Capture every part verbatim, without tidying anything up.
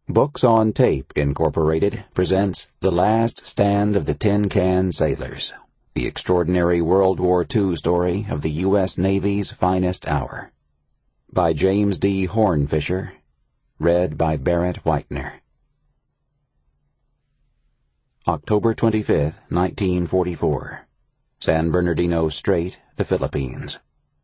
Books on Tape, Incorporated presents The Last Stand of the Tin Can Sailors, the extraordinary World War Two story of the U S Navy's finest hour. By James D. Hornfisher, read by Barrett Whitener. October twenty-fifth, nineteen forty-four. San Bernardino Strait, the Philippines.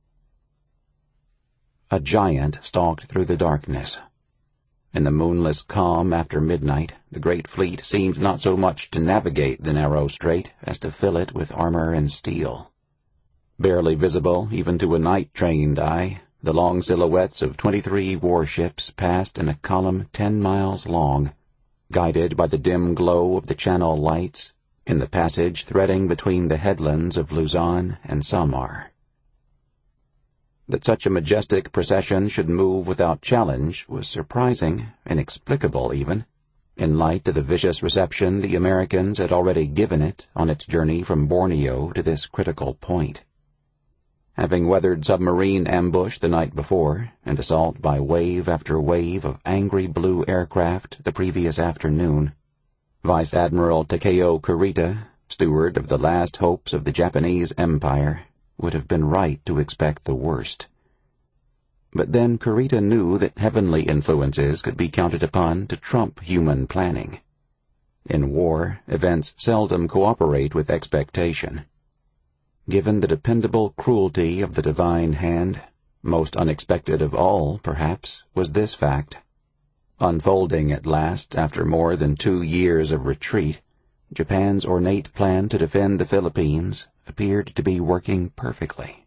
A giant stalked through the darkness. In the moonless calm after midnight, the great fleet seemed not so much to navigate the narrow strait as to fill it with armor and steel. Barely visible even to a night-trained eye, the long silhouettes of twenty-three warships passed in a column ten miles long, guided by the dim glow of the channel lights, in the passage threading between the headlands of Luzon and Samar. That such a majestic procession should move without challenge was surprising, inexplicable even, in light of the vicious reception the Americans had already given it on its journey from Borneo to this critical point. Having weathered submarine ambush the night before, and assault by wave after wave of angry blue aircraft the previous afternoon, Vice Admiral Takeo Kurita, steward of the last hopes of the Japanese Empire, would have been right to expect the worst. But then Kurita knew that heavenly influences could be counted upon to trump human planning. In war, events seldom cooperate with expectation. Given the dependable cruelty of the divine hand, most unexpected of all, perhaps, was this fact. Unfolding at last after more than two years of retreat, Japan's ornate plan to defend the Philippines appeared to be working perfectly.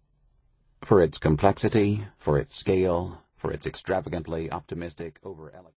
For its complexity, for its scale, for its extravagantly optimistic over-eloquent